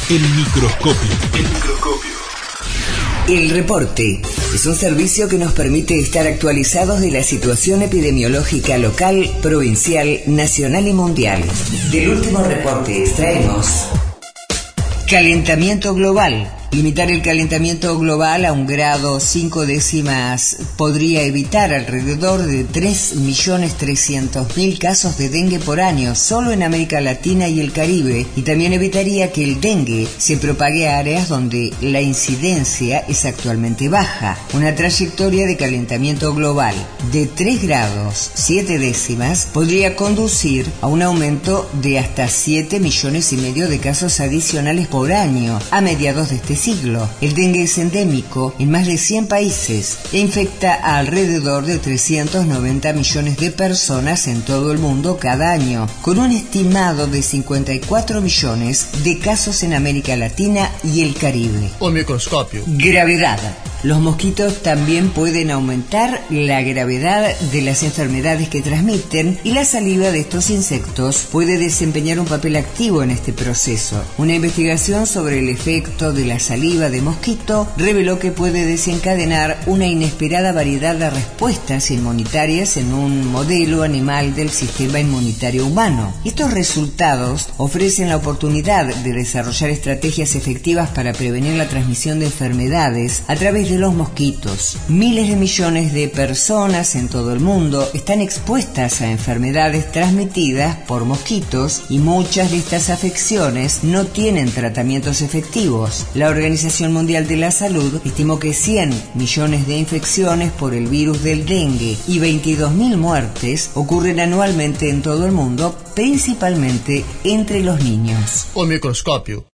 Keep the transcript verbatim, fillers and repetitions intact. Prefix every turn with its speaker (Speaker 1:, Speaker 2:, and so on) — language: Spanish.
Speaker 1: El microscopio. El microscopio.
Speaker 2: El reporte es un servicio que nos permite estar actualizados de la situación epidemiológica local, provincial, nacional y mundial. Del último reporte extraemos: calentamiento global. Limitar el calentamiento global a un grado cinco décimas podría evitar alrededor de tres millones trescientos mil casos de dengue por año solo en América Latina y el Caribe, y también evitaría que el dengue se propague a áreas donde la incidencia es actualmente baja. Una trayectoria de calentamiento global de tres grados siete décimas podría conducir a un aumento de hasta siete millones y medio de casos adicionales por año a mediados de este siglo. El dengue es endémico en más de cien países e infecta a alrededor de trescientos noventa millones de personas en todo el mundo cada año, con un estimado de cincuenta y cuatro millones de casos en América Latina y el Caribe.
Speaker 3: O microscopio.
Speaker 2: Gravedad. Los mosquitos también pueden aumentar la gravedad de las enfermedades que transmiten, y la saliva de estos insectos puede desempeñar un papel activo en este proceso. Una investigación sobre el efecto de la saliva de mosquito reveló que puede desencadenar una inesperada variedad de respuestas inmunitarias en un modelo animal del sistema inmunitario humano. Estos resultados ofrecen la oportunidad de desarrollar estrategias efectivas para prevenir la transmisión de enfermedades a través de los mosquitos. Miles de millones de personas en todo el mundo están expuestas a enfermedades transmitidas por mosquitos, y muchas de estas afecciones no tienen tratamientos efectivos. La Organización Mundial de la Salud estimó que cien millones de infecciones por el virus del dengue y veintidós mil muertes ocurren anualmente en todo el mundo, principalmente entre los niños.
Speaker 3: O microscopio.